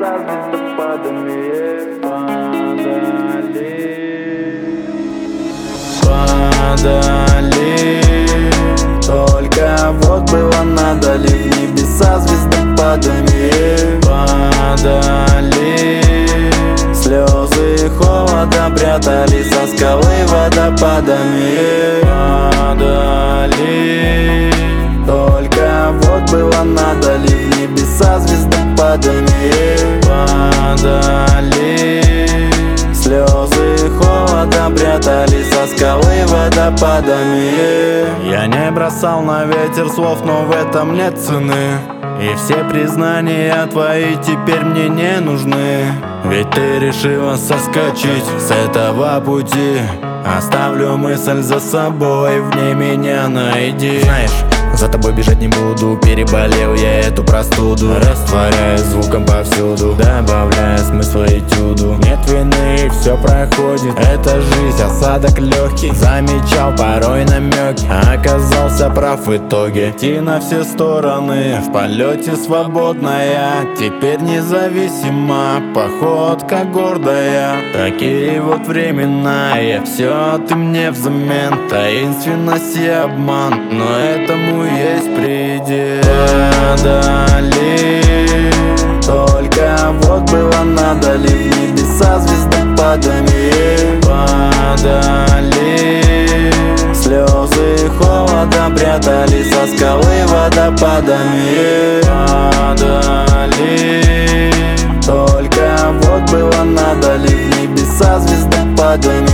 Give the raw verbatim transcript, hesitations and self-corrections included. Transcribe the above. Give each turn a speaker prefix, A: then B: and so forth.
A: небеса звездопадами падали, падали. Только вот было надо ли в небеса звездопадами падали. Слезы холода прятали со скалы водопадами падали. Только вот было надо ли в небеса звездопадами падали. Слезы холода прятали со скалы водопадами. Я не бросал на ветер слов, но в этом нет цены. И все признания твои теперь мне не нужны. Ведь ты решила соскочить с этого пути. Оставлю мысль за собой, в ней меня найди.
B: Знаешь, за тобой бежать не буду, переболел я эту простуду. Растворяя звуком повсюду, добавляя смысла этюду. Нет вины, все проходит, это жизнь, осадок легкий. Замечал порой намеки, оказался прав в итоге. Идти на все стороны, в полете свободная. Теперь независима, походка гордая. Такие вот времена, я все, ты мне взамен. Таинственность и обман, но этому есть предел.
A: Падали, только вот было надо ли в небеса звездопадами падали. Слезы холода прятали со скалы водопадами падали. Только вот было надо ли в небеса звездопадами